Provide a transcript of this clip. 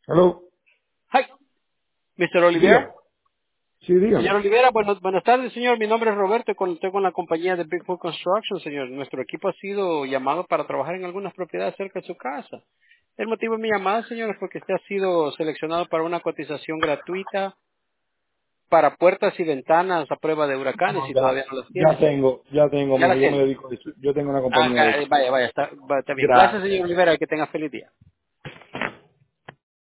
Hello. Hi, Mr. Dígame. Oliver. Sí, dígame. Señor Olivera, buenas tardes, señor. Mi nombre es Roberto, estoy con la compañía de Bigfoot Construction, señor. Nuestro equipo ha sido llamado para trabajar en algunas propiedades cerca de su casa. El motivo de mi llamada, señor, es porque usted ha sido seleccionado para una cotización gratuita para puertas y ventanas a prueba de huracanes No, y todavía no las tiene, señor. ya tengo, Ya mijo. las Yo me tiene. dedico a eso. Yo tengo una Ah, compañía de eso. vaya, está bien. Gracias, Gracias. señor Olivera, y que tenga feliz día.